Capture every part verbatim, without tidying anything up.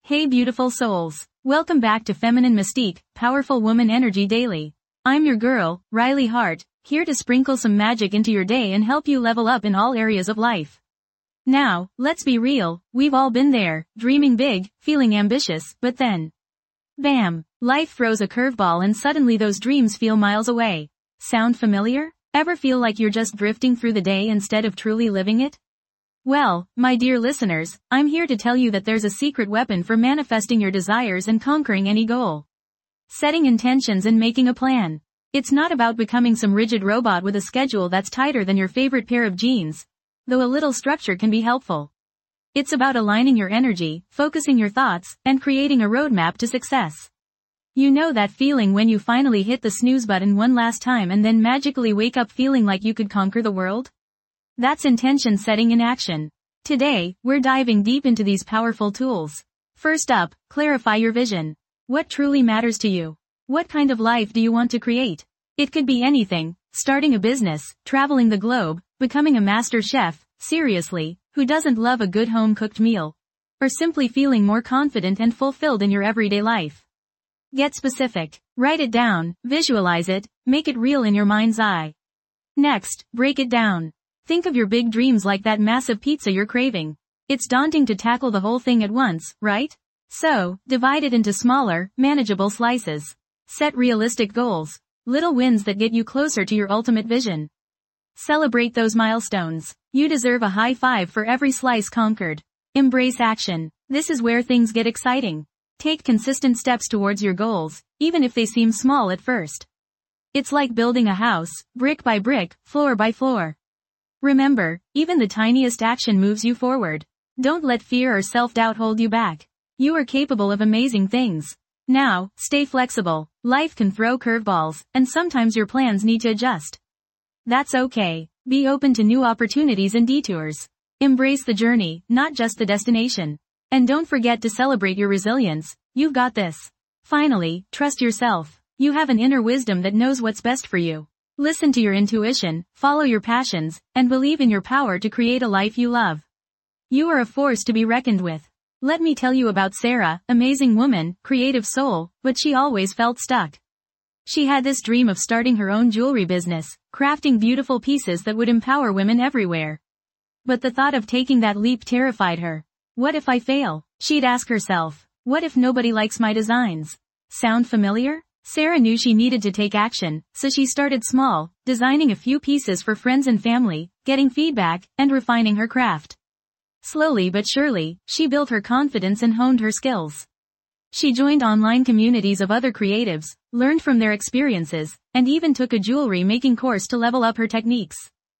Hey beautiful souls. Welcome back to Feminine Mystique, Powerful Woman Energy Daily. I'm your girl, Riley Hart, here to sprinkle some magic into your day and help you level up in all areas of life. Now, let's be real, we've all been there, dreaming big, feeling ambitious, but then, bam, life throws a curveball and suddenly those dreams feel miles away. Sound familiar? Ever feel like you're just drifting through the day instead of truly living it? Well, my dear listeners, I'm here to tell you that there's a secret weapon for manifesting your desires and conquering any goal. Setting intentions and making a plan. It's not about becoming some rigid robot with a schedule that's tighter than your favorite pair of jeans, though a little structure can be helpful. It's about aligning your energy, focusing your thoughts, and creating a roadmap to success. You know that feeling when you finally hit the snooze button one last time and then magically wake up feeling like you could conquer the world? That's intention setting in action. Today, we're diving deep into these powerful tools. First up, clarify your vision. What truly matters to you? What kind of life do you want to create? It could be anything, starting a business, traveling the globe, becoming a master chef, seriously, who doesn't love a good home-cooked meal? Or simply feeling more confident and fulfilled in your everyday life? Get specific. Write it down, visualize it, make it real in your mind's eye. Next, break it down. Think of your big dreams like that massive pizza you're craving. It's daunting to tackle the whole thing at once, right? So, divide it into smaller, manageable slices. Set realistic goals, little wins that get you closer to your ultimate vision. Celebrate those milestones. You deserve a high five for every slice conquered. Embrace action. This is where things get exciting. Take consistent steps towards your goals, even if they seem small at first. It's like building a house, brick by brick, floor by floor. Remember, even the tiniest action moves you forward. Don't let fear or self-doubt hold you back. You are capable of amazing things. Now, stay flexible. Life can throw curveballs, and sometimes your plans need to adjust. That's okay. Be open to new opportunities and detours. Embrace the journey, not just the destination. And don't forget to celebrate your resilience. You've got this. Finally, trust yourself. You have an inner wisdom that knows what's best for you. Listen to your intuition, follow your passions, and believe in your power to create a life you love. You are a force to be reckoned with. Let me tell you about Sarah, amazing woman, creative soul, but she always felt stuck. She had this dream of starting her own jewelry business, crafting beautiful pieces that would empower women everywhere. But the thought of taking that leap terrified her. What if I fail? She'd ask herself. What if nobody likes my designs? Sound familiar? Sarah knew she needed to take action, so she started small, designing a few pieces for friends and family, getting feedback, and refining her craft. Slowly but surely, she built her confidence and honed her skills. She joined online communities of other creatives, learned from their experiences, and even took a jewelry making course to level up her techniques.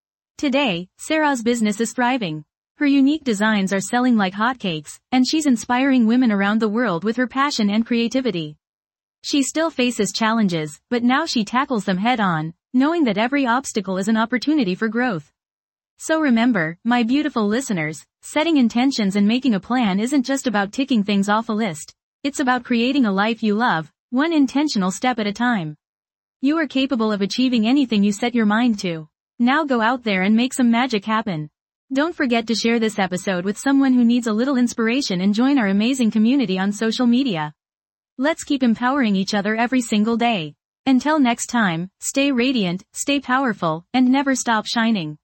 Today, Sarah's business is thriving. Her unique designs are selling like hotcakes, and she's inspiring women around the world with her passion and creativity. She still faces challenges, but now she tackles them head-on, knowing that every obstacle is an opportunity for growth. So remember, my beautiful listeners, setting intentions and making a plan isn't just about ticking things off a list. It's about creating a life you love, one intentional step at a time. You are capable of achieving anything you set your mind to. Now go out there and make some magic happen. Don't forget to share this episode with someone who needs a little inspiration and join our amazing community on social media. Let's keep empowering each other every single day. Until next time, stay radiant, stay powerful, and never stop shining.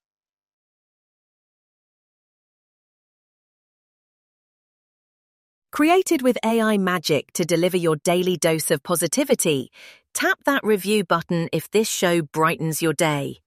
Created with A I magic to deliver your daily dose of positivity, tap that review button if this show brightens your day.